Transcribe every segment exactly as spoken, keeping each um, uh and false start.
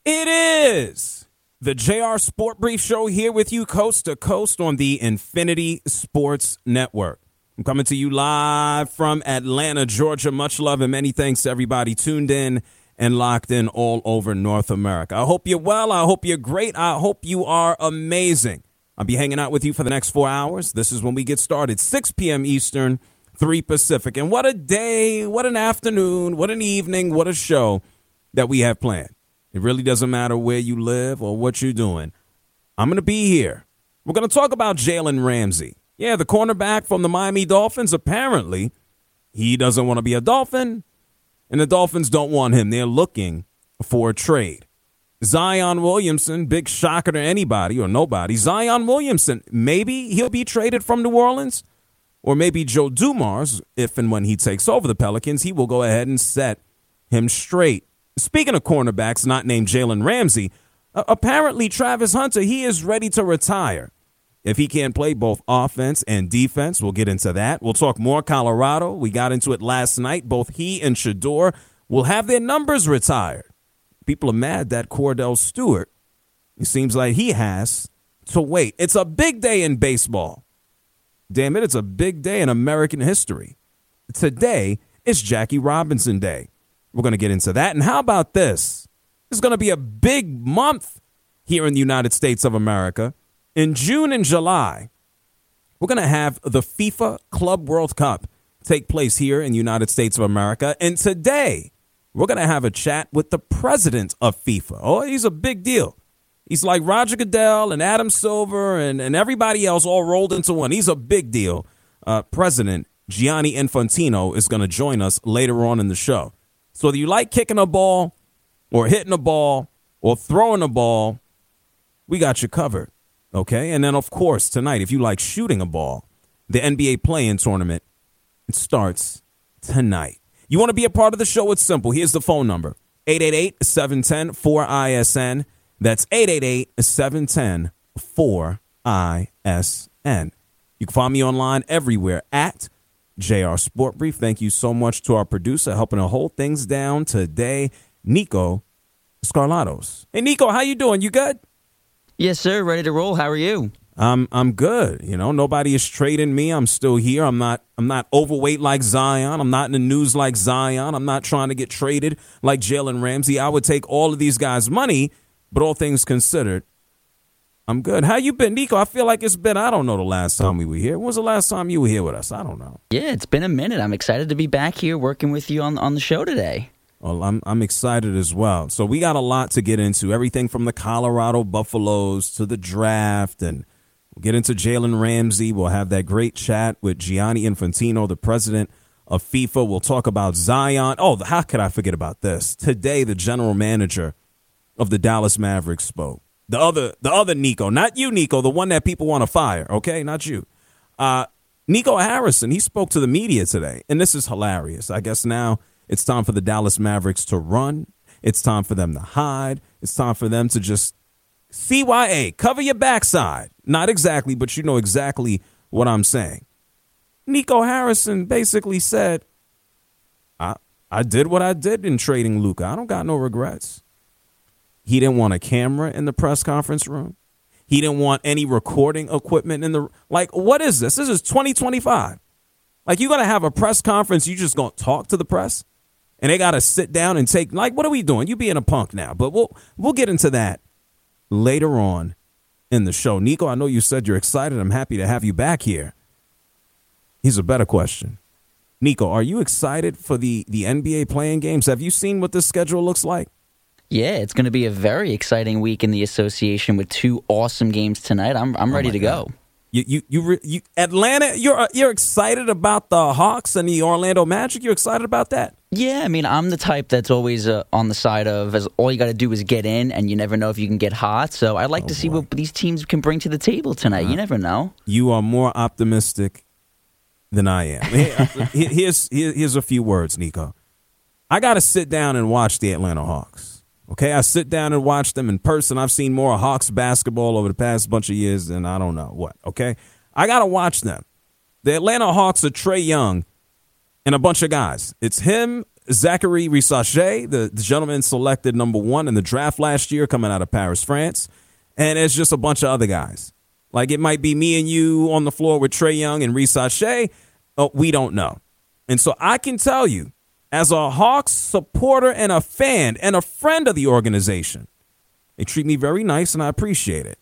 It is the J R Sport Brief Show here with you coast to coast on the Infinity Sports Network. I'm coming to you live from Atlanta, Georgia. Much love and many thanks to everybody tuned in and locked in all over North America. I hope you're well. I hope you're great. I hope you are amazing. I'll be hanging out with you for the next four hours. This is when we get started, six p.m. Eastern, three Pacific. And what a day, what an afternoon, what an evening, what a show that we have planned. It really doesn't matter where you live or what you're doing. I'm going to be here. We're going to talk about Jalen Ramsey. Yeah, the cornerback from the Miami Dolphins. Apparently, he doesn't want to be a Dolphin, and the Dolphins don't want him. They're looking for a trade. Zion Williamson, big shocker to anybody or nobody. Zion Williamson, maybe he'll be traded from New Orleans, or maybe Joe Dumars, if and when he takes over the Pelicans, he will go ahead and set him straight. Speaking of cornerbacks not named Jalen Ramsey, uh, apparently Travis Hunter, he is ready to retire. If he can't play both offense and defense, we'll get into that. We'll talk more Colorado. We got into it last night. Both he and Shedeur will have their numbers retired. People are mad that Cordell Stewart, it seems like he has to wait. It's a big day in baseball. Damn it, it's a big day in American history. Today is Jackie Robinson Day. We're going to get into that. And how about this? It's going to be a big month here in the United States of America. In June and July, we're going to have the FIFA Club World Cup take place here in the United States of America. And today, we're going to have a chat with the president of FIFA. Oh, he's a big deal. He's like Roger Goodell and Adam Silver and, and everybody else all rolled into one. He's a big deal. Uh, President Gianni Infantino is going to join us later on in the show. So whether you like kicking a ball or hitting a ball or throwing a ball, we got you covered, okay? And then, of course, tonight, if you like shooting a ball, the N B A play-in tournament, it starts tonight. You want to be a part of the show? It's simple. Here's the phone number, eight eight eight, seven one zero, four I S N. That's eight eight eight, seven one zero, four I S N. You can find me online everywhere at J R Sport Brief. Thank you so much to our producer helping to hold things down today, Nico Scarlatos. Hey, Nico, how you doing? You good? Yes, sir. Ready to roll. How are you? I'm I'm good. You know, nobody is trading me. I'm still here. I'm not I'm not overweight like Zion. I'm not in the news like Zion. I'm not trying to get traded like Jalen Ramsey. I would take all of these guys' money, but all things considered, I'm good. How you been, Nico? I feel like it's been, I don't know the last time we were here. When was the last time you were here with us? I don't know. Yeah, it's been a minute. I'm excited to be back here working with you on on the show today. Well, I'm I'm excited as well. So we got a lot to get into. Everything from the Colorado Buffaloes to the draft, and we'll get into Jalen Ramsey. We'll have that great chat with Gianni Infantino, the president of FIFA. We'll talk about Zion. Oh, how could I forget about this? Today, the general manager of the Dallas Mavericks spoke. The other, the other Nico, not you, Nico, the one that people want to fire, okay? Not you. Uh, Nico Harrison, he spoke to the media today, and this is hilarious. I guess now it's time for the Dallas Mavericks to run. It's time for them to hide. It's time for them to just C Y A, cover your backside. Not exactly, but you know exactly what I'm saying. Nico Harrison basically said, I, I did what I did in trading Luka. I don't got no regrets. He didn't want a camera in the press conference room. He didn't want any recording equipment in the, like, what is this? This is twenty twenty-five. Like, you got to have a press conference. You just going to talk to the press and they got to sit down and take, like, what are we doing? You being a punk now, but we'll, we'll get into that later on in the show. Nico, I know you said you're excited. I'm happy to have you back here. Here's a better question. Nico, are you excited for the, the N B A playing games? Have you seen what this schedule looks like? Yeah, it's going to be a very exciting week in the association with two awesome games tonight. I'm I'm oh ready to God. go. You you you, you Atlanta, you're you're excited about the Hawks and the Orlando Magic? You're excited about that? Yeah, I mean, I'm the type that's always uh, on the side of as all you got to do is get in, and you never know if you can get hot. So I'd like oh to see boy. what these teams can bring to the table tonight. Uh, you never know. You are more optimistic than I am. Here's here's a few words, Nico. I got to sit down and watch the Atlanta Hawks. Okay, I sit down and watch them in person. I've seen more Hawks basketball over the past bunch of years than I don't know what, okay? I got to watch them. The Atlanta Hawks are Trae Young and a bunch of guys. It's him, Zachary Risache, the, the gentleman selected number one in the draft last year, coming out of Paris, France. And it's just a bunch of other guys. Like it might be me and you on the floor with Trae Young and Risache. Oh, we don't know. And so I can tell you, as a Hawks supporter and a fan and a friend of the organization, they treat me very nice and I appreciate it.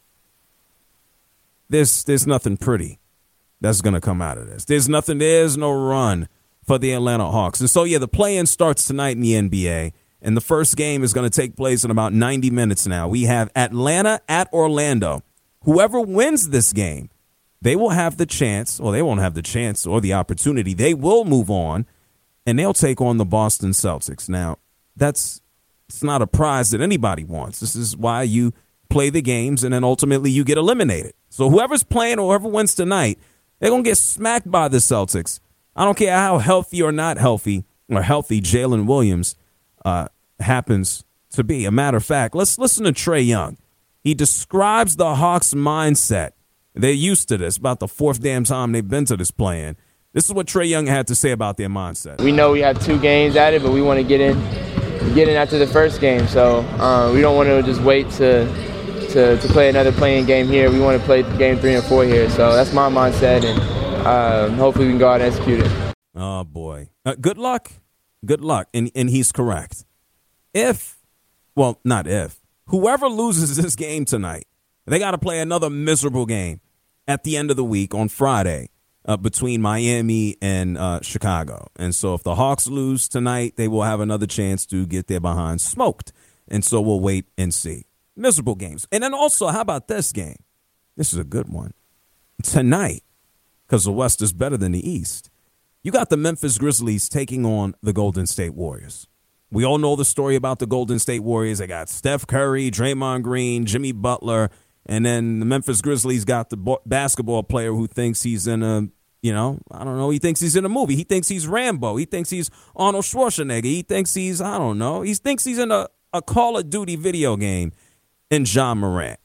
There's, there's nothing pretty that's going to come out of this. There's nothing, there's no run for the Atlanta Hawks. And so, yeah, the play-in starts tonight in the N B A, and the first game is going to take place in about ninety minutes now. We have Atlanta at Orlando. Whoever wins this game, they will have the chance, or they won't have the chance or the opportunity. They will move on, and they'll take on the Boston Celtics. Now, that's it's not a prize that anybody wants. This is why you play the games, and then ultimately you get eliminated. So whoever's playing or whoever wins tonight, they're going to get smacked by the Celtics. I don't care how healthy or not healthy or healthy Jalen Williams uh, happens to be. A matter of fact, let's listen to Trae Young. He describes the Hawks' mindset. They're used to this, about the fourth damn time they've been to this play-in. This is what Trae Young had to say about their mindset. We know we have two games at it, but we want to get in, get in after the first game. So uh, we don't want to just wait to, to to play another play-in game here. We want to play game three and four here. So that's my mindset, and uh, hopefully we can go out and execute it. Oh, boy. Uh, good luck. Good luck. And, and he's correct. If, well, not if, whoever loses this game tonight, they got to play another miserable game at the end of the week on Friday uh, between Miami and uh, Chicago. And so if the Hawks lose tonight, they will have another chance to get their behind smoked. And so we'll wait and see. Miserable games. And then also, how about this game? This is a good one. Tonight, because the West is better than the East, you got the Memphis Grizzlies taking on the Golden State Warriors. We all know the story about the Golden State Warriors. They got Steph Curry, Draymond Green, Jimmy Butler, and then the Memphis Grizzlies got the bo- basketball player who thinks he's in a, you know, I don't know, he thinks he's in a movie. He thinks he's Rambo. He thinks he's Arnold Schwarzenegger. He thinks he's, I don't know, he thinks he's in a, a Call of Duty video game in Ja Morant.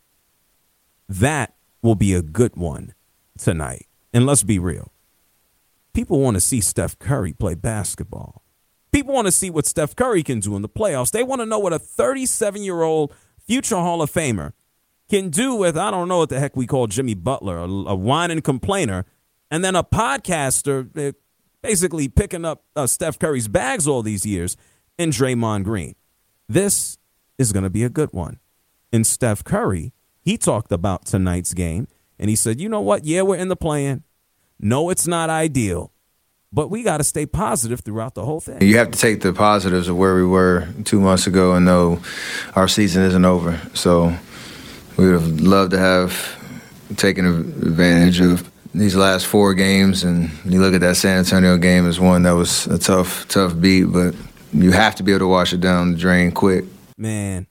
That will be a good one tonight. And let's be real. People want to see Steph Curry play basketball. People want to see what Steph Curry can do in the playoffs. They want to know what a thirty-seven-year-old future Hall of Famer can do with, I don't know what the heck we call Jimmy Butler, a, a whining complainer, and then a podcaster basically picking up uh, Steph Curry's bags all these years in Draymond Green. This is going to be a good one. And Steph Curry, he talked about tonight's game, and he said, you know what? Yeah, we're in the play-in. No, it's not ideal, but we got to stay positive throughout the whole thing. You have to take the positives of where we were two months ago and know our season isn't over. So we would have loved to have taken advantage of these last four games. And you look at that San Antonio game as one that was a tough, tough beat, but you have to be able to wash it down the drain quick. Man,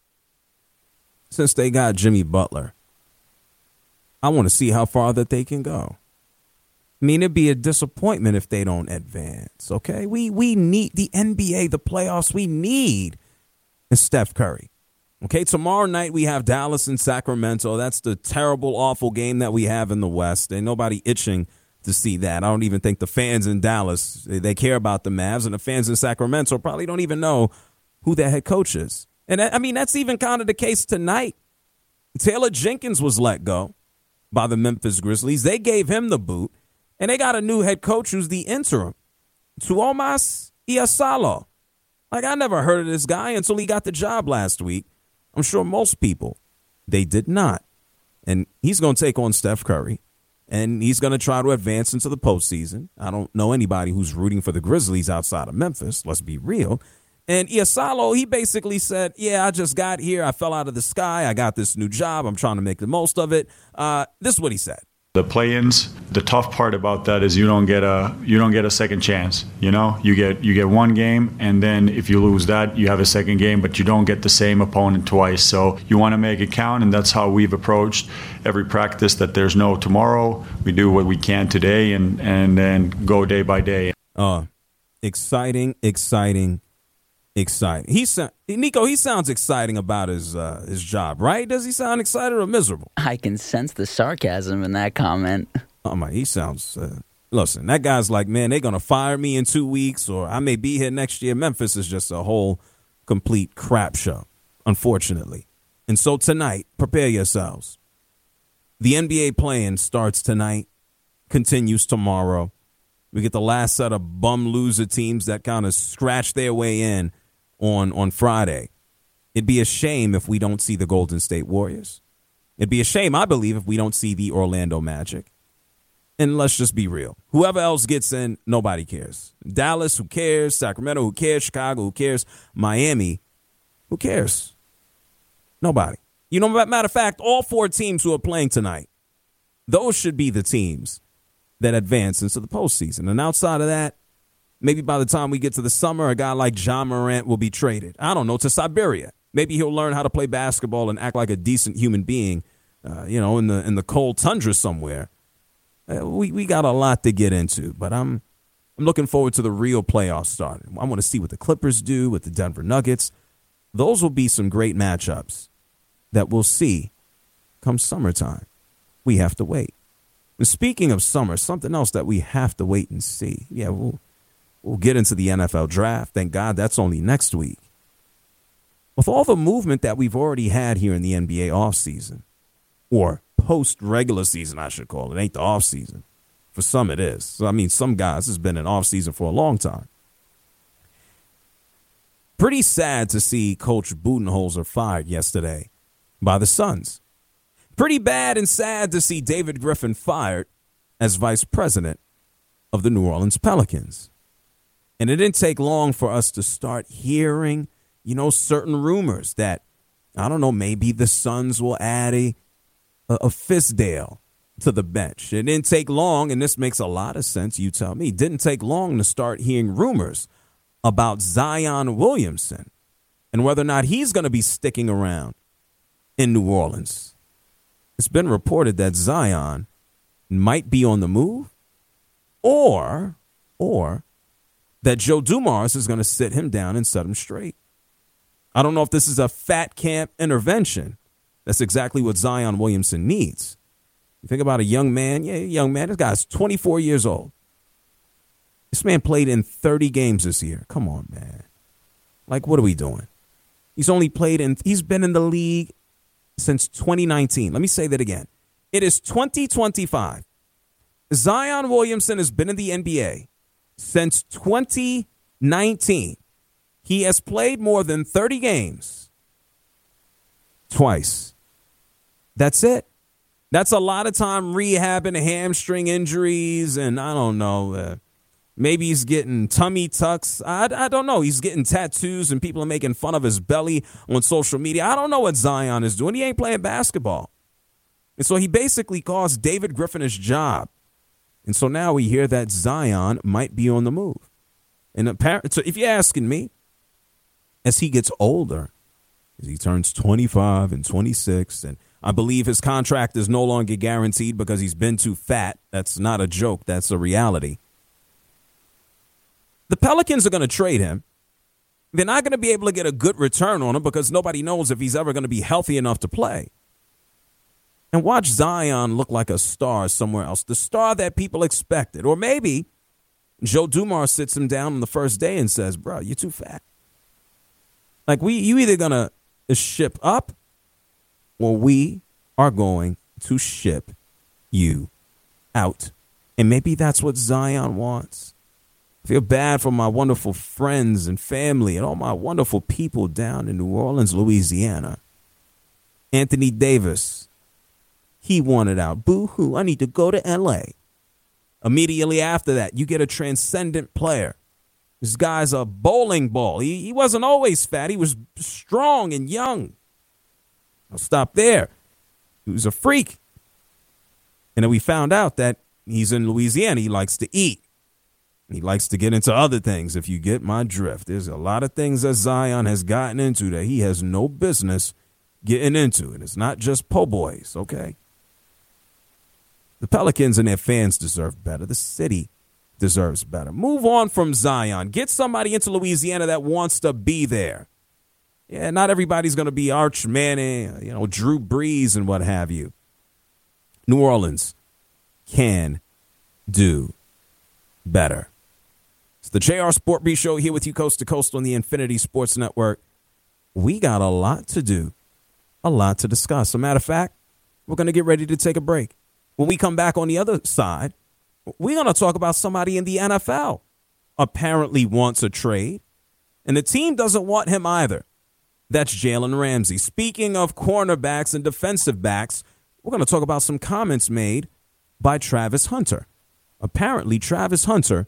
since they got Jimmy Butler, I want to see how far that they can go. I mean, it'd be a disappointment if they don't advance, okay? We we need the N B A, the playoffs, we need is Steph Curry. Okay, tomorrow night we have Dallas and Sacramento. That's the terrible, awful game that we have in the West. Ain't nobody itching to see that. I don't even think the fans in Dallas, they care about the Mavs, and the fans in Sacramento probably don't even know who their head coach is. And, I mean, that's even kind of the case tonight. Taylor Jenkins was let go by the Memphis Grizzlies. They gave him the boot. And they got a new head coach who's the interim, Tuomas Iasalo. Like, I never heard of this guy until he got the job last week. I'm sure most people, they did not. And he's going to take on Steph Curry, and he's going to try to advance into the postseason. I don't know anybody who's rooting for the Grizzlies outside of Memphis. Let's be real. And Iasalo, he basically said, yeah, I just got here. I fell out of the sky. I got this new job. I'm trying to make the most of it. Uh, this is what he said. The play-ins, the tough part about that is you don't get a you don't get a second chance. You know, you get you get one game, and then if you lose that, you have a second game, but you don't get the same opponent twice. So you want to make it count, and that's how we've approached every practice. That there's no tomorrow. We do what we can today, and and then go day by day. Uh, exciting, exciting, exciting. He sa- Nico, he sounds exciting about his uh, his job, right? Does he sound excited or miserable? I can sense the sarcasm in that comment. Oh my, he sounds uh, listen, that guy's like, man, they're going to fire me in two weeks or I may be here next year. Memphis is just a whole complete crap show, unfortunately. And so tonight, prepare yourselves. The N B A play-in starts tonight, continues tomorrow. We get the last set of bum loser teams that kind of scratch their way in on, on Friday. It'd be a shame if we don't see the Golden State Warriors. It'd be a shame, I believe, if we don't see the Orlando Magic. And let's just be real. Whoever else gets in, nobody cares. Dallas, who cares? Sacramento, who cares? Chicago, who cares? Miami, who cares? Nobody. You know, matter of fact, all four teams who are playing tonight, those should be the teams that advance into the postseason. And outside of that, maybe by the time we get to the summer, a guy like John Morant will be traded. I don't know, to Siberia. Maybe he'll learn how to play basketball and act like a decent human being, uh, you know, in the in the cold tundra somewhere. Uh, we we got a lot to get into, but I'm I'm looking forward to the real playoffs starting. I want to see what the Clippers do with the Denver Nuggets. Those will be some great matchups that we'll see come summertime. We have to wait. And speaking of summer, something else that we have to wait and see. Yeah, we'll we'll get into the N F L draft. Thank God that's only next week. With all the movement that we've already had here in the N B A offseason, or post-regular season, I should call it. It ain't the offseason. For some, it is. So, I mean, some guys, it's been an offseason for a long time. Pretty sad to see Coach Budenholzer fired yesterday by the Suns. Pretty bad and sad to see David Griffin fired as vice president of the New Orleans Pelicans. And it didn't take long for us to start hearing, you know, certain rumors that, I don't know, maybe the Suns will add a, a, a Fizdale to the bench. It didn't take long, and this makes a lot of sense, you tell me. It didn't take long to start hearing rumors about Zion Williamson and whether or not he's going to be sticking around in New Orleans. It's been reported that Zion might be on the move, or, or that Joe Dumars is going to sit him down and set him straight. I don't know if this is a fat camp intervention. That's exactly what Zion Williamson needs. You think about a young man. Yeah, young man. This guy's twenty-four years old. This man played in thirty games this year. Come on, man. Like, what are we doing? He's only played in, he's been in the league since twenty nineteen. Let me say that again. It is twenty twenty-five. Zion Williamson has been in the N B A since twenty nineteen. He has played more than thirty games twice. That's it. That's a lot of time rehabbing hamstring injuries, and I don't know, uh, maybe he's getting tummy tucks. I, I don't know. He's getting tattoos, and people are making fun of his belly on social media. I don't know what Zion is doing. He ain't playing basketball. And so he basically cost David Griffin his job. And so now we hear that Zion might be on the move. And apparently, so if you're asking me, as he gets older, as he turns twenty-five and twenty-six, and I believe his contract is no longer guaranteed because he's been too fat. That's not a joke. That's a reality. The Pelicans are going to trade him. They're not going to be able to get a good return on him because nobody knows if he's ever going to be healthy enough to play. And watch Zion look like a star somewhere else, the star that people expected. Or maybe Joe Dumars sits him down on the first day and says, bro, you're too fat. Like, we, you either going to ship up or we are going to ship you out. And maybe that's what Zion wants. I feel bad for my wonderful friends and family and all my wonderful people down in New Orleans, Louisiana. Anthony Davis, he wanted out. Boo-hoo, I need to go to L A. Immediately after that, you get a transcendent player. This guy's a bowling ball. He, he wasn't always fat. He was strong and young. I'll stop there. He was a freak. And then we found out that he's in Louisiana. He likes to eat. He likes to get into other things, if you get my drift. There's a lot of things that Zion has gotten into that he has no business getting into. And it's not just po' boys, okay? The Pelicans and their fans deserve better. The city deserves better. Move on from Zion. Get somebody into Louisiana that wants to be there. Yeah, not everybody's going to be Arch Manning, you know, Drew Brees and what have you. New Orleans can do better. It's the J R Sport Brief Show here with you coast to coast on the Infinity Sports Network. We got a lot to do, a lot to discuss. As a matter of fact, we're going to get ready to take a break. When we come back on the other side, we're going to talk about somebody in the N F L apparently wants a trade, and the team doesn't want him either. That's Jalen Ramsey. Speaking of cornerbacks and defensive backs, we're going to talk about some comments made by Travis Hunter. Apparently, Travis Hunter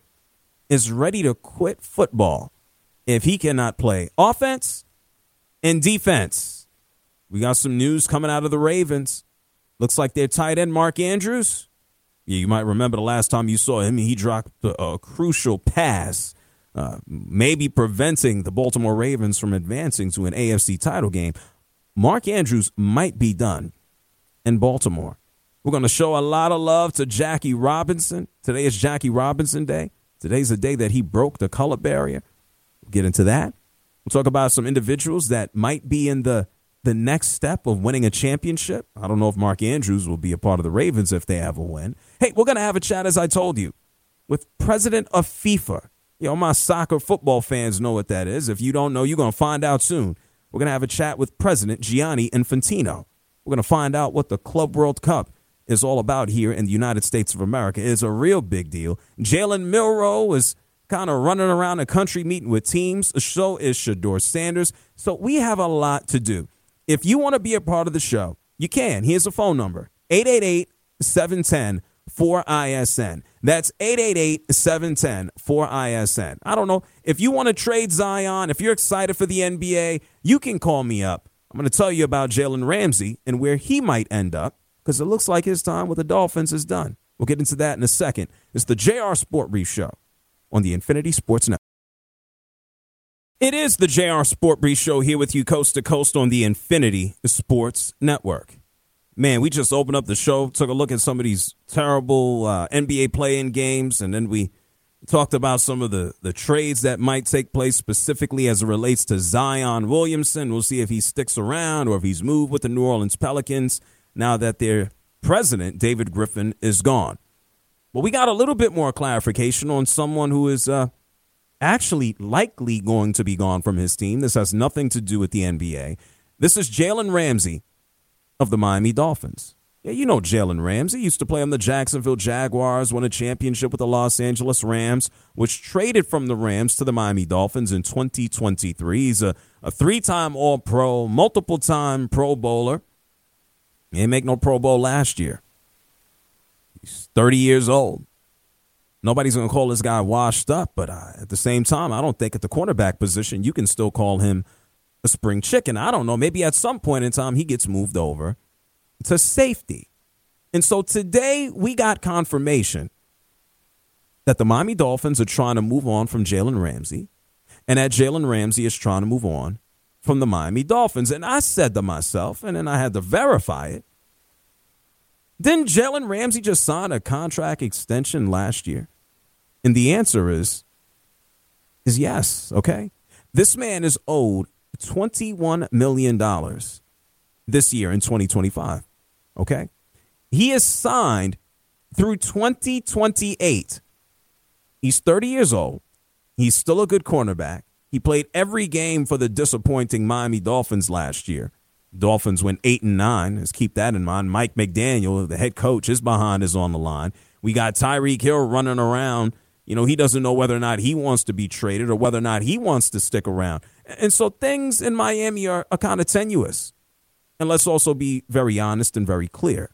is ready to quit football if he cannot play offense and defense. We got some news coming out of the Ravens. Looks like their tight end, Mark Andrews. Yeah, you might remember the last time you saw him, he dropped a, a crucial pass, uh, maybe preventing the Baltimore Ravens from advancing to an A F C title game. Mark Andrews might be done in Baltimore. We're going to show a lot of love to Jackie Robinson. Today is Jackie Robinson Day. Today's the day that he broke the color barrier. We'll get into that. We'll talk about some individuals that might be in the, the next step of winning a championship. I don't know if Mark Andrews will be a part of the Ravens if they have a win. Hey, we're going to have a chat, as I told you, with president of FIFA. You know, my soccer football fans know what that is. If you don't know, you're going to find out soon. We're going to have a chat with President Gianni Infantino. We're going to find out what the Club World Cup is all about here in the United States of America. It's a real big deal. Jalen Milroe is kind of running around the country meeting with teams. So is Shedeur Sanders. So we have a lot to do. If you want to be a part of the show, you can. Here's a phone number, eight eight eight, seven one zero, four I S N. That's eight eight eight, seven one zero, four I S N. I don't know. If you want to trade Zion, if you're excited for the N B A, you can call me up. I'm going to tell you about Jalen Ramsey and where he might end up, because it looks like his time with the Dolphins is done. We'll get into that in a second. It's the J R Sport Brief Show on the Infinity Sports Network. It is the J R Sport Brief Show here with you coast to coast on the Infinity Sports Network. Man, we just opened up the show, took a look at some of these terrible uh, N B A play-in games, and then we talked about some of the, the trades that might take place specifically as it relates to Zion Williamson. We'll see if he sticks around or if he's moved with the New Orleans Pelicans now that their president, David Griffin, is gone. But we got a little bit more clarification on someone who is uh, actually likely going to be gone from his team. This has nothing to do with the N B A. This is Jalen Ramsey of the Miami Dolphins. Yeah, you know Jalen Ramsey. Used to play on the Jacksonville Jaguars, won a championship with the Los Angeles Rams, was traded from the Rams to the Miami Dolphins in twenty twenty-three. He's a, a three-time All-Pro, multiple-time Pro Bowler. He didn't make no Pro Bowl last year. He's thirty years old. Nobody's going to call this guy washed up, but uh, at the same time, I don't think at the cornerback position you can still call him a spring chicken. I don't know. Maybe at some point in time he gets moved over to safety. And so today we got confirmation that the Miami Dolphins are trying to move on from Jalen Ramsey, and that Jalen Ramsey is trying to move on from the Miami Dolphins. And I said to myself, and then I had to verify it, didn't Jalen Ramsey just sign a contract extension last year? And the answer is, is yes, okay? This man is owed twenty-one million dollars this year in twenty twenty-five, okay? He is signed through twenty twenty-eight. He's thirty years old. He's still a good cornerback. He played every game for the disappointing Miami Dolphins last year. Dolphins went eight and nine. Let's keep that in mind. Mike McDaniel, the head coach, his behind is on the line. We got Tyreek Hill running around. You know, he doesn't know whether or not he wants to be traded or whether or not he wants to stick around. And so things in Miami are, are kind of tenuous. And let's also be very honest and very clear.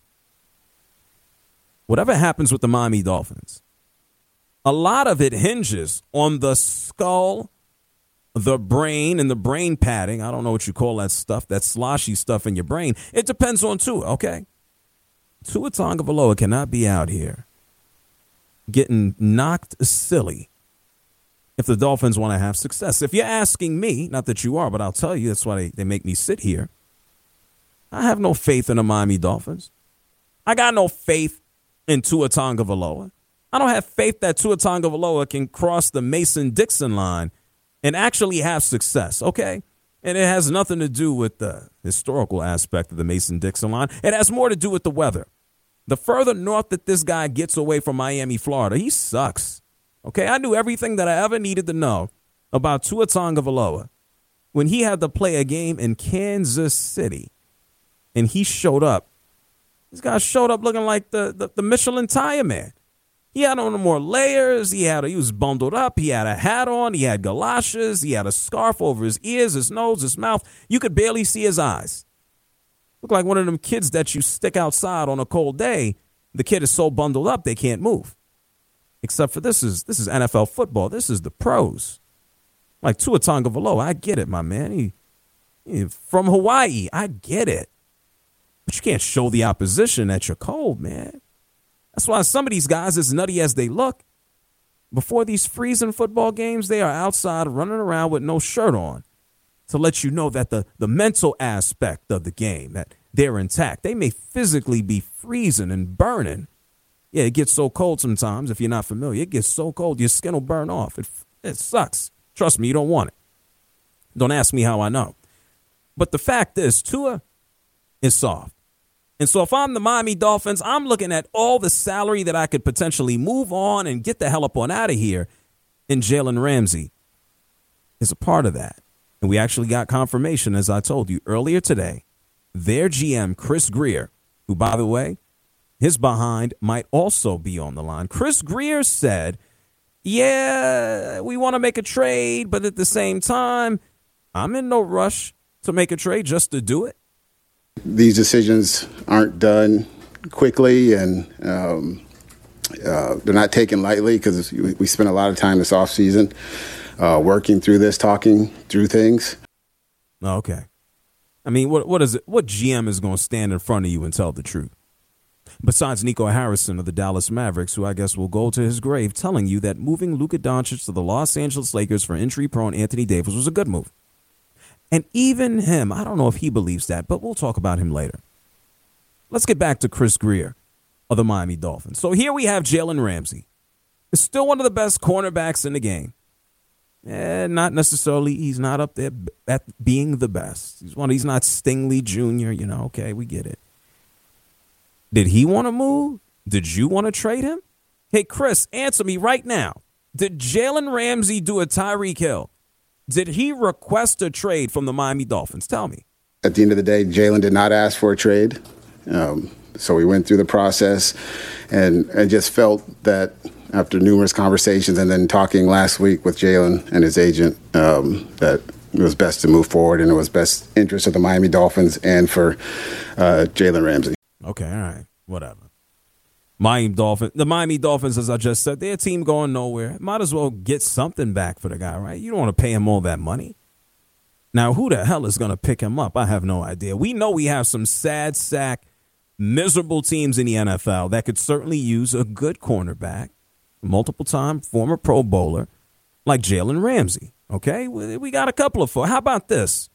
Whatever happens with the Miami Dolphins, a lot of it hinges on the skull, the brain, and the brain padding. I don't know what you call that stuff, that sloshy stuff in your brain. It depends on Tua, okay? Tua Tagovailoa cannot be out here getting knocked silly if the Dolphins want to have success. If you're asking me, not that you are, but I'll tell you, that's why they, they make me sit here. I have no faith in the Miami Dolphins. I got no faith in Tua Tagovailoa. I don't have faith that Tua Tagovailoa can cross the Mason-Dixon line and actually have success, okay? And it has nothing to do with the historical aspect of the Mason-Dixon line. It has more to do with the weather. The further north that this guy gets away from Miami, Florida, he sucks, Okay, I knew everything that I ever needed to know about Tua Tagovailoa when he had to play a game in Kansas City, and he showed up. This guy showed up looking like the, the, the Michelin Tire Man. He had on more layers. He had a, he was bundled up. He had a hat on. He had galoshes. He had a scarf over his ears, his nose, his mouth. You could barely see his eyes. Looked like one of them kids that you stick outside on a cold day. The kid is so bundled up they can't move. Except for this is this is N F L football. This is the pros. Like Tua Tagovailoa, I get it, my man. He, he from Hawaii, I get it. But you can't show the opposition that you're cold, man. That's why some of these guys, as nutty as they look, before these freezing football games, they are outside running around with no shirt on to let you know that the, the mental aspect of the game, that they're intact. They may physically be freezing and burning. Yeah, it gets so cold sometimes, if you're not familiar. It gets so cold, your skin will burn off. It, it sucks. Trust me, you don't want it. Don't ask me how I know. But the fact is, Tua is soft. And so if I'm the Miami Dolphins, I'm looking at all the salary that I could potentially move on and get the hell up on out of here. And Jalen Ramsey is a part of that. And we actually got confirmation, as I told you earlier today, their G M, Chris Grier, who, by the way, his behind might also be on the line. Chris Grier said, yeah, we want to make a trade, but at the same time, I'm in no rush to make a trade just to do it. These decisions aren't done quickly, and um, uh, they're not taken lightly because we, we spent a lot of time this offseason uh, working through this, talking through things. Okay. I mean, what what is it? What G M is going to stand in front of you and tell the truth? Besides Nico Harrison of the Dallas Mavericks, who I guess will go to his grave telling you that moving Luka Doncic to the Los Angeles Lakers for injury-prone Anthony Davis was a good move. And even him, I don't know if he believes that, but we'll talk about him later. Let's get back to Chris Grier of the Miami Dolphins. So here we have Jalen Ramsey. He's still one of the best cornerbacks in the game. Eh, not necessarily, he's not up there at being the best. He's one. He's not Stingley Junior, you know, okay, we get it. Did he want to move? Did you want to trade him? Hey, Chris, answer me right now. Did Jalen Ramsey do a Tyreek Hill? Did he request a trade from the Miami Dolphins? Tell me. At the end of the day, Jalen did not ask for a trade. Um, so we went through the process and I just felt that after numerous conversations and then talking last week with Jalen and his agent, um, that it was best to move forward and it was best interest of the Miami Dolphins and for uh, Jalen Ramsey. Okay, all right, whatever. Miami Dolphins, the Miami Dolphins, as I just said, their team going nowhere. Might as well get something back for the guy, right? You don't want to pay him all that money. Now, who the hell is going to pick him up? I have no idea. We know we have some sad sack, miserable teams in the N F L that could certainly use a good cornerback, multiple-time former Pro Bowler, like Jalen Ramsey, okay? We got a couple of four. How about this?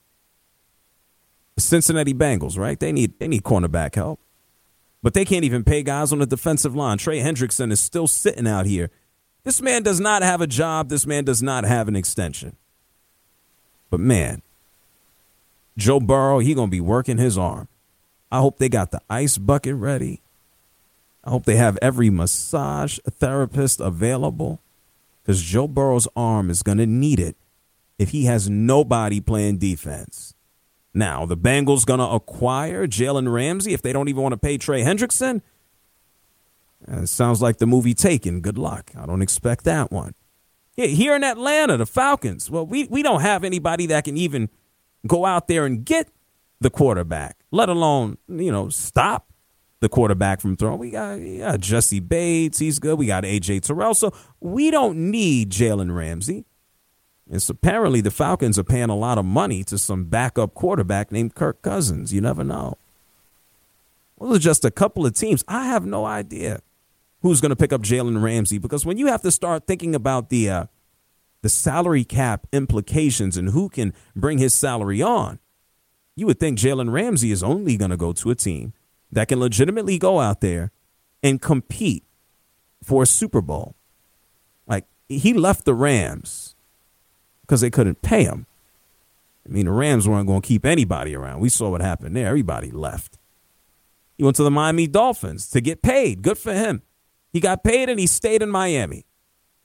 The Cincinnati Bengals, right? They need they need cornerback help. But they can't even pay guys on the defensive line. Trey Hendrickson is still sitting out here. This man does not have a job. This man does not have an extension. But, man, Joe Burrow, he going to be working his arm. I hope they got the ice bucket ready. I hope they have every massage therapist available because Joe Burrow's arm is going to need it if he has nobody playing defense. Now, the Bengals going to acquire Jalen Ramsey if they don't even want to pay Trey Hendrickson? It sounds like the movie Taken. Good luck. I don't expect that one. Yeah, here in Atlanta, the Falcons, well, we, we don't have anybody that can even go out there and get the quarterback, let alone, you know, stop the quarterback from throwing. We got, we got Jesse Bates. He's good. We got A J Terrell. So we don't need Jalen Ramsey. And so apparently the Falcons are paying a lot of money to some backup quarterback named Kirk Cousins. You never know. Well, there's just a couple of teams. I have no idea who's going to pick up Jalen Ramsey because when you have to start thinking about the uh, the salary cap implications and who can bring his salary on, you would think Jalen Ramsey is only going to go to a team that can legitimately go out there and compete for a Super Bowl. Like, he left the Rams because they couldn't pay him. I mean, the Rams weren't going to keep anybody around. We saw what happened there. Everybody left. He went to the Miami Dolphins to get paid. Good for him. He got paid and he stayed in Miami.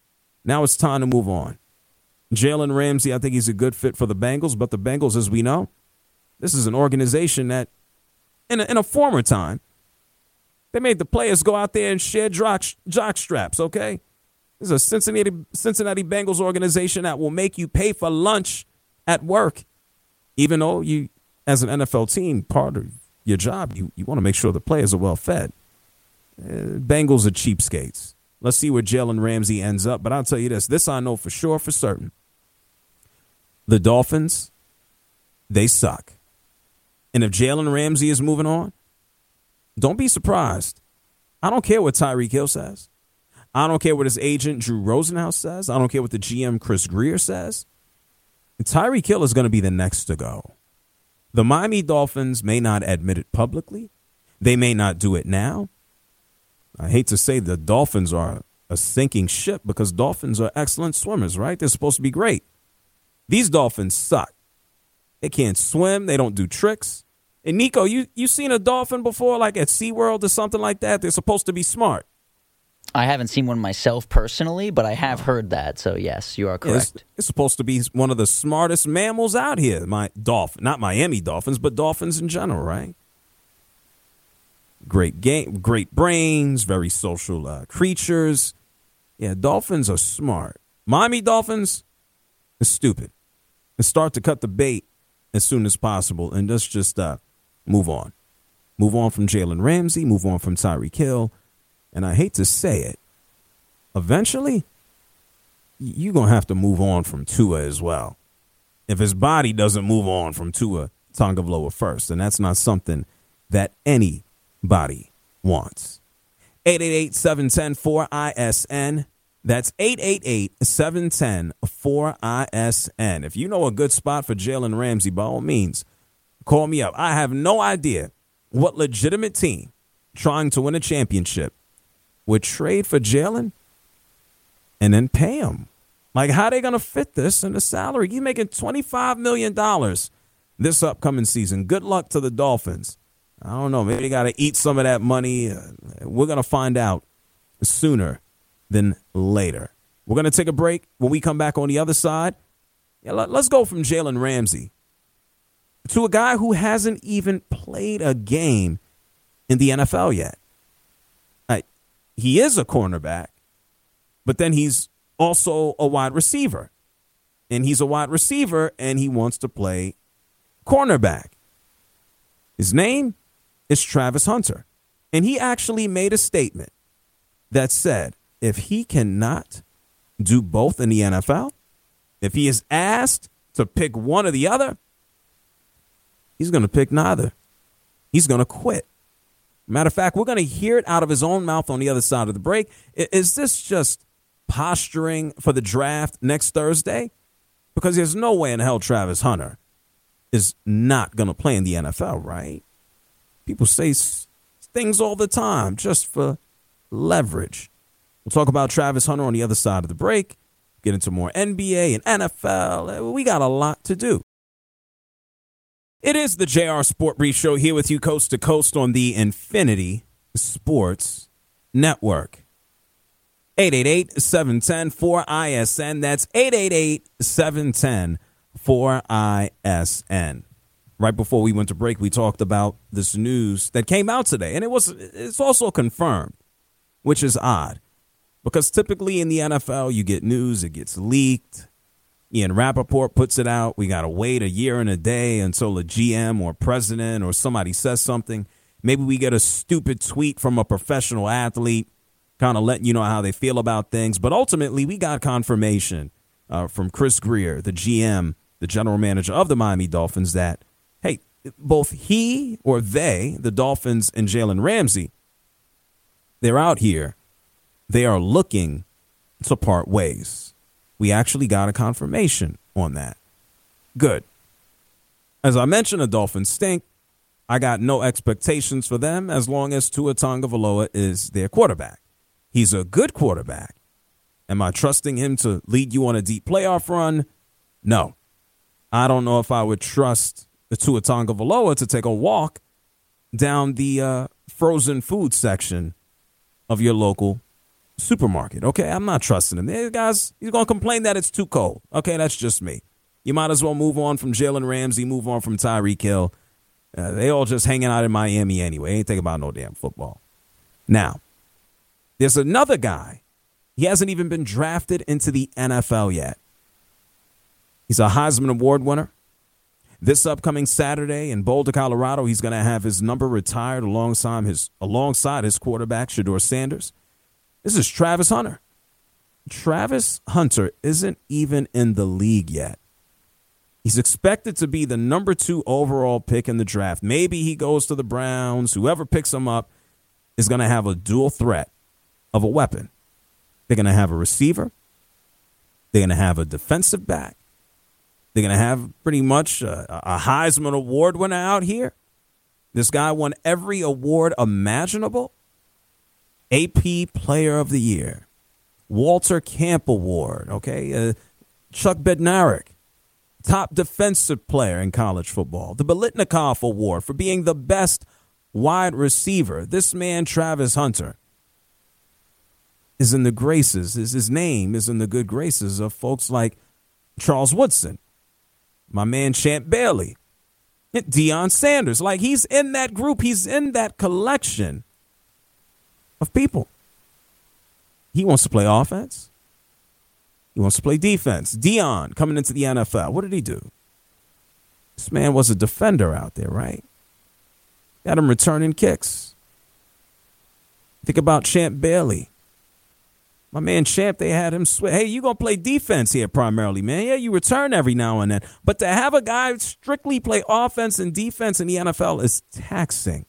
Now it's time to move on. Jalen Ramsey, I think he's a good fit for the Bengals, but the Bengals, as we know, this is an organization that, in a, in a former time, they made the players go out there and share jock, jock straps, okay? This is a Cincinnati, Cincinnati Bengals organization that will make you pay for lunch at work, even though you, as an N F L team, part of your job, you, you want to make sure the players are well fed. Uh, Bengals are cheapskates. Let's see where Jalen Ramsey ends up. But I'll tell you this. This I know for sure, for certain. The Dolphins, they suck. And if Jalen Ramsey is moving on, don't be surprised. I don't care what Tyreek Hill says. I don't care what his agent Drew Rosenhaus says. I don't care what the G M Chris Grier says. Tyreek Hill is going to be the next to go. The Miami Dolphins may not admit it publicly. They may not do it now. I hate to say the Dolphins are a sinking ship because Dolphins are excellent swimmers, right? They're supposed to be great. These Dolphins suck. They can't swim. They don't do tricks. And Nico, you you seen a dolphin before, like at SeaWorld or something like that? They're supposed to be smart. I haven't seen one myself personally, but I have heard that. So, yes, you are correct. It's, it's supposed to be one of the smartest mammals out here. My dolphin, not Miami Dolphins, but dolphins in general, right? Great game, great brains, very social uh, creatures. Yeah, dolphins are smart. Miami Dolphins are stupid. And start to cut the bait as soon as possible and just just uh, move on. Move on from Jalen Ramsey. Move on from Tyreek Hill. And I hate to say it, eventually, you're going to have to move on from Tua as well. If his body doesn't move on from Tua Tagovailoa first, and that's not something that anybody wants. eight eight eight, seven one zero, four I S N. That's eight eight eight, seven one zero, four I S N. If you know a good spot for Jalen Ramsey, by all means, call me up. I have no idea what legitimate team trying to win a championship would trade for Jalen and then pay him. Like, how are they going to fit this in the salary? You're making twenty-five million dollars this upcoming season. Good luck to the Dolphins. I don't know. Maybe they got to eat some of that money. Uh, we're going to find out sooner than later. We're going to take a break. When we come back on the other side, yeah, let, let's go from Jalen Ramsey to a guy who hasn't even played a game in the N F L yet. He is a cornerback, but then he's also a wide receiver. And he's a wide receiver, and he wants to play cornerback. His name is Travis Hunter. And he actually made a statement that said if he cannot do both in the N F L, if he is asked to pick one or the other, he's going to pick neither. He's going to quit. Matter of fact, we're going to hear it out of his own mouth on the other side of the break. Is this just posturing for the draft next Thursday? Because there's no way in hell Travis Hunter is not going to play in the N F L, right? People say things all the time just for leverage. We'll talk about Travis Hunter on the other side of the break, get into more N B A and N F L. We got a lot to do. It is the J R Sport Brief Show here with you coast to coast on the Infinity Sports Network. eight eight eight, seven one zero, four I S N. That's eight eight eight, seven one zero, four I S N. Right before we went to break, we talked about this news that came out today. And it was it's also confirmed, which is odd. Because typically in the N F L, you get news, it gets leaked. Ian Rappaport puts it out. We got to wait a year and a day until a G M or president or somebody says something. Maybe we get a stupid tweet from a professional athlete kind of letting you know how they feel about things. But ultimately, we got confirmation uh, from Chris Grier, the G M, the general manager of the Miami Dolphins, that, hey, both he or they, the Dolphins and Jalen Ramsey, they're out here. They are looking to part ways. We actually got a confirmation on that. Good. As I mentioned, the Dolphins stink. I got no expectations for them as long as Tua Tagovailoa is their quarterback. He's a good quarterback. Am I trusting him to lead you on a deep playoff run? No. I don't know if I would trust the Tua Tagovailoa to take a walk down the uh, frozen food section of your local supermarket. Okay, I'm not trusting him. Hey, guys, he's going to complain that it's too cold. Okay, that's just me. You might as well move on from Jalen Ramsey, move on from Tyreek Hill. Uh, they all just hanging out in Miami anyway. Ain't thinking about no damn football. Now, there's another guy. He hasn't even been drafted into the N F L yet. He's a Heisman Award winner. This upcoming Saturday in Boulder, Colorado, he's going to have his number retired alongside his alongside his quarterback, Shedeur Sanders. This is Travis Hunter. Travis Hunter isn't even in the league yet. He's expected to be the number two overall pick in the draft. Maybe he goes to the Browns. Whoever picks him up is going to have a dual threat of a weapon. They're going to have a receiver. They're going to have a defensive back. They're going to have pretty much a, a Heisman Award winner out here. This guy won every award imaginable. A P Player of the Year. Walter Camp Award, okay? Uh, Chuck Bednarik, top defensive player in college football. The Biletnikoff Award for being the best wide receiver. This man, Travis Hunter, is in the graces. His, his name is in the good graces of folks like Charles Woodson, my man Champ Bailey, Deion Sanders. Like, he's in that group. He's in that collection of people. He wants to play offense. He wants to play defense. Deion coming into the N F L. What did he do? This man was a defender out there, right? Got him returning kicks. Think about Champ Bailey. My man Champ, they had him swear, hey, you going to play defense here primarily, man. Yeah, you return every now and then. But to have a guy strictly play offense and defense in the N F L is taxing.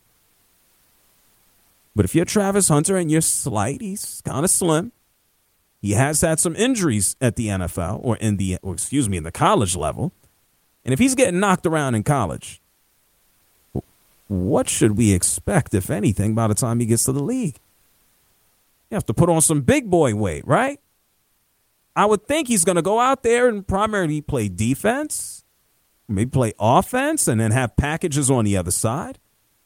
But if you're Travis Hunter and you're slight, he's kind of slim. He has had some injuries at the N F L or in the, or excuse me, in the college level. And if he's getting knocked around in college, what should we expect, if anything, by the time he gets to the league? You have to put on some big boy weight, right? I would think he's going to go out there and primarily play defense, maybe play offense, and then have packages on the other side.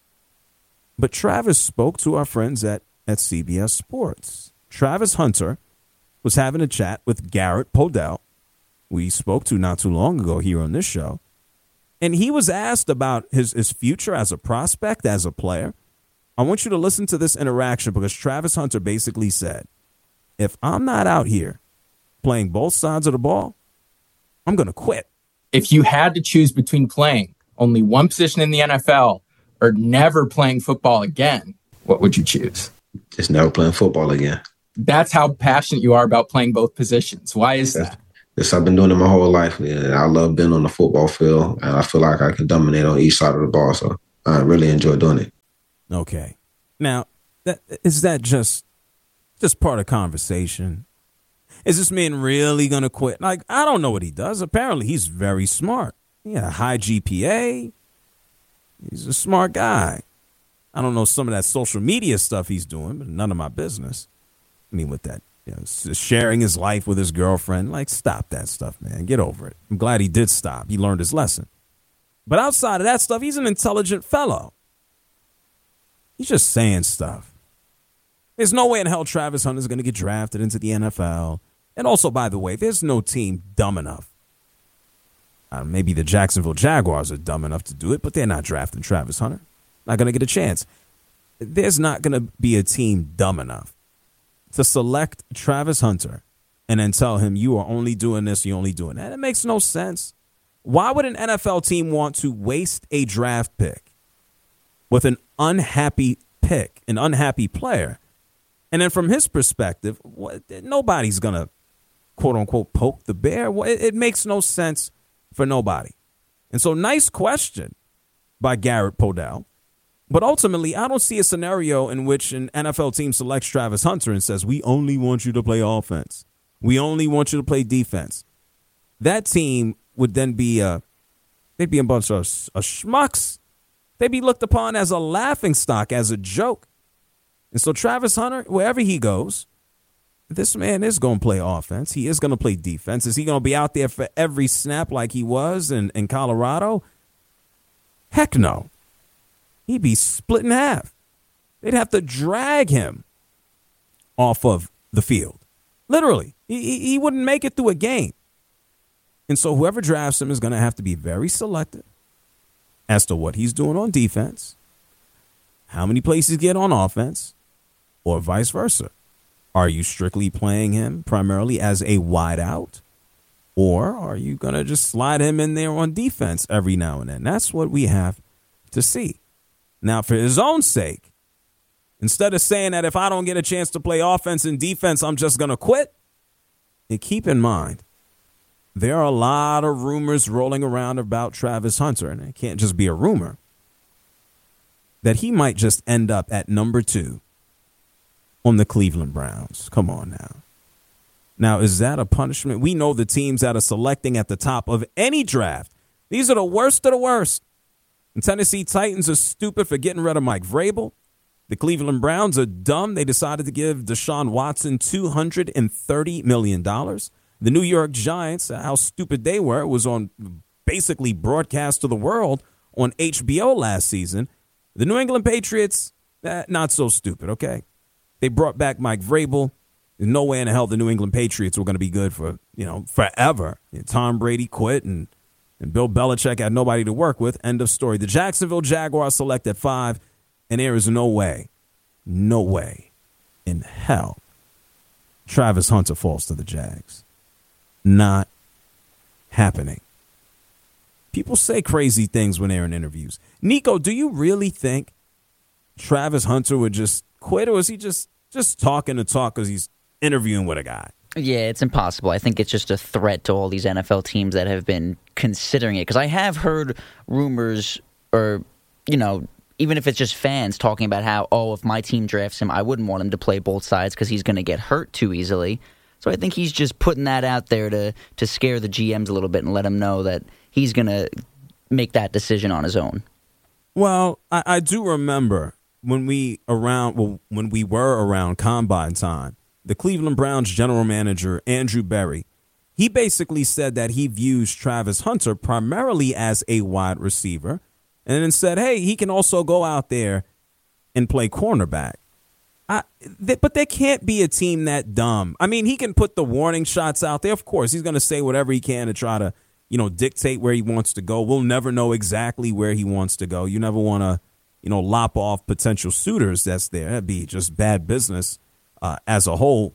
But Travis spoke to our friends at, at C B S Sports. Travis Hunter was having a chat with Garrett Podell, we spoke to not too long ago here on this show. And he was asked about his, his future as a prospect, as a player. I want you to listen to this interaction because Travis Hunter basically said, if I'm not out here playing both sides of the ball, I'm going to quit. If you had to choose between playing only one position in the N F L or never playing football again, what would you choose? Just never playing football again. That's how passionate you are about playing both positions. Why is that? This I've been doing it my whole life. Yeah, I love being on the football field, and I feel like I can dominate on each side of the ball. So I really enjoy doing it. Okay. Now, that, is that just just part of conversation? Is this man really going to quit? Like, I don't know what he does. Apparently, he's very smart. He had a high G P A. He's a smart guy. I don't know some of that social media stuff he's doing, but none of my business. I mean, with that, you know, sharing his life with his girlfriend, like, stop that stuff, man. Get over it. I'm glad he did stop. He learned his lesson. But outside of that stuff, he's an intelligent fellow. He's just saying stuff. There's no way in hell Travis Hunter is going to get drafted into the N F L. And also, by the way, there's no team dumb enough. Uh, maybe the Jacksonville Jaguars are dumb enough to do it, but they're not drafting Travis Hunter. Not going to get a chance. There's not going to be a team dumb enough to select Travis Hunter and then tell him you are only doing this, you're only doing that. It makes no sense. Why would an N F L team want to waste a draft pick with an unhappy pick, an unhappy player? And then from his perspective, what, nobody's going to, quote unquote, poke the bear. It, it makes no sense for nobody. And so, nice question by Garrett Podell. But ultimately, I don't see a scenario in which an N F L team selects Travis Hunter and says, we only want you to play offense. We only want you to play defense. That team would then be a, they'd be a bunch of a schmucks. They'd be looked upon as a laughingstock, as a joke. And so Travis Hunter, wherever he goes, this man is going to play offense. He is going to play defense. Is he going to be out there for every snap like he was in, in Colorado? Heck no. He'd be split in half. They'd have to drag him off of the field. Literally. He, he wouldn't make it through a game. And so whoever drafts him is going to have to be very selective as to what he's doing on defense, how many plays he get on offense, or vice versa. Are you strictly playing him primarily as a wideout, or are you going to just slide him in there on defense every now and then? That's what we have to see. Now, for his own sake, instead of saying that if I don't get a chance to play offense and defense, I'm just going to quit, and keep in mind, there are a lot of rumors rolling around about Travis Hunter, and it can't just be a rumor, that he might just end up at number two on the Cleveland Browns. Come on now. Now, is that a punishment? We know the teams that are selecting at the top of any draft. These are the worst of the worst. The Tennessee Titans are stupid for getting rid of Mike Vrabel. The Cleveland Browns are dumb. They decided to give Deshaun Watson two hundred thirty million dollars. The New York Giants, how stupid they were, was on basically broadcast to the world on H B O last season. The New England Patriots, eh, not so stupid, okay? They brought back Mike Vrabel. There's no way in the hell the New England Patriots were going to be good for, you know, forever. And Tom Brady quit, and, and Bill Belichick had nobody to work with. End of story. The Jacksonville Jaguars select at five, and there is no way, no way in hell Travis Hunter falls to the Jags. Not happening. People say crazy things when they're in interviews. Nico, do you really think Travis Hunter would just quit, or is he just, just talking to talk because he's interviewing with a guy? Yeah, it's impossible. I think it's just a threat to all these N F L teams that have been considering it. Because I have heard rumors, or, you know, even if it's just fans talking about how, oh, if my team drafts him, I wouldn't want him to play both sides because he's going to get hurt too easily. So I think he's just putting that out there to to scare the G Ms a little bit and let them know that he's going to make that decision on his own. Well, I, I do remember when we around well, when we were around Combine time, the Cleveland Browns general manager, Andrew Berry, he basically said that he views Travis Hunter primarily as a wide receiver, and then said, hey, he can also go out there and play cornerback. I, th- but there can't be a team that dumb. I mean, he can put the warning shots out there. Of course, he's going to say whatever he can to try to, you know, dictate where he wants to go. We'll never know exactly where he wants to go. You never want to, you know, lop off potential suitors that's there. That'd be just bad business uh, as a whole.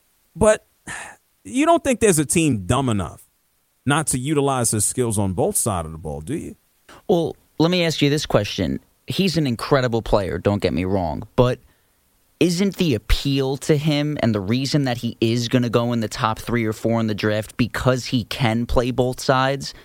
But you don't think there's a team dumb enough not to utilize his skills on both sides of the ball, do you? Well, let me ask you this question. He's an incredible player, don't get me wrong, but isn't the appeal to him and the reason that he is going to go in the top three or four in the draft because he can play both sides?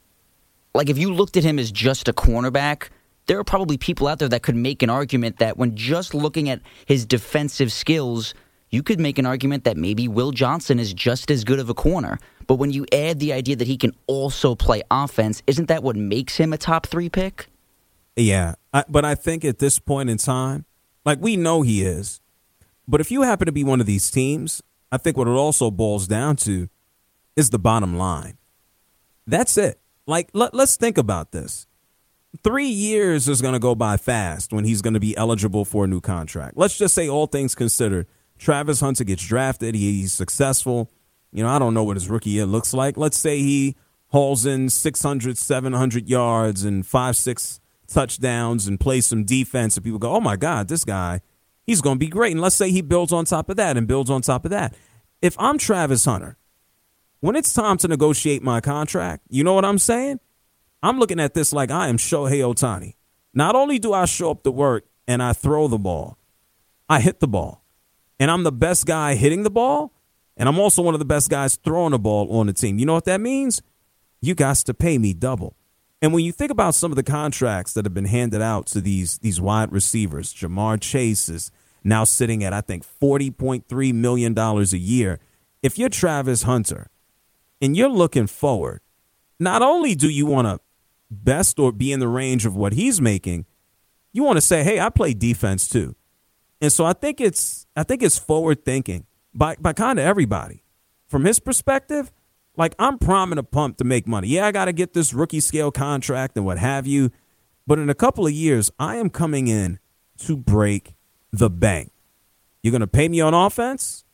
Like, if you looked at him as just a cornerback, there are probably people out there that could make an argument that when just looking at his defensive skills, you could make an argument that maybe Will Johnson is just as good of a corner. But when you add the idea that he can also play offense, isn't that what makes him a top three pick? Yeah, I, but I think at this point in time, like, we know he is. But if you happen to be one of these teams, I think what it also boils down to is the bottom line. That's it. Like, let, let's think about this. Three years is going to go by fast when he's going to be eligible for a new contract. Let's just say, all things considered, Travis Hunter gets drafted. He's successful. You know, I don't know what his rookie year looks like. Let's say he hauls in six hundred, seven hundred yards and five, six touchdowns and plays some defense, and people go, oh, my God, this guy, he's going to be great. And let's say he builds on top of that and builds on top of that. If I'm Travis Hunter, when it's time to negotiate my contract, you know what I'm saying? I'm looking at this like I am Shohei Ohtani. Not only do I show up to work and I throw the ball, I hit the ball. And I'm the best guy hitting the ball, and I'm also one of the best guys throwing the ball on the team. You know what that means? You got to pay me double. And when you think about some of the contracts that have been handed out to these these wide receivers, Jamar Chase is now sitting at, I think, forty point three million dollars a year. If you're Travis Hunter and you're looking forward, not only do you want to best or be in the range of what he's making, you want to say, hey, I play defense too. And so I think it's I think it's forward thinking by, by kind of everybody. From his perspective, like, I'm priming a pump to make money. Yeah, I got to get this rookie scale contract and what have you. But in a couple of years, I am coming in to break the bank. You're going to pay me on offense?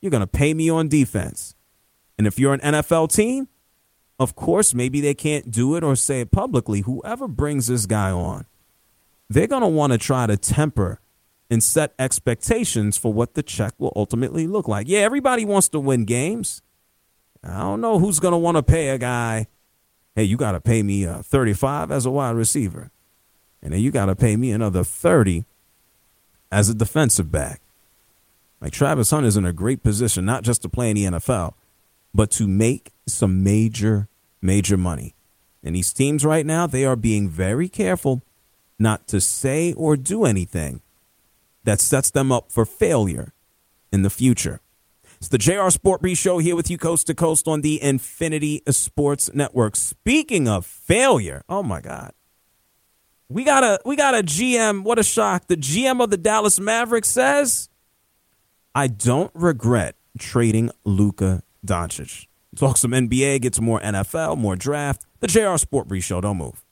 You're going to pay me on defense. And if you're an N F L team, of course, maybe they can't do it or say it publicly. Whoever brings this guy on, they're going to want to try to temper and set expectations for what the check will ultimately look like. Yeah, everybody wants to win games. I don't know who's going to want to pay a guy, hey, you got to pay me uh, thirty-five as a wide receiver. And then you got to pay me another thirty as a defensive back. Like, Travis Hunter's in a great position, not just to play in the N F L, but to make some major, major money. And these teams right now, they are being very careful not to say or do anything that sets them up for failure in the future. It's the J R Sport Brief Show here with you coast to coast on the Infinity Sports Network. Speaking of failure, oh my God. We got a we got a G M, what a shock. The G M of the Dallas Mavericks says, I don't regret trading Luka Doncic. Talk some N B A, get some more N F L, more draft. The J R Sport Brief Show, don't move.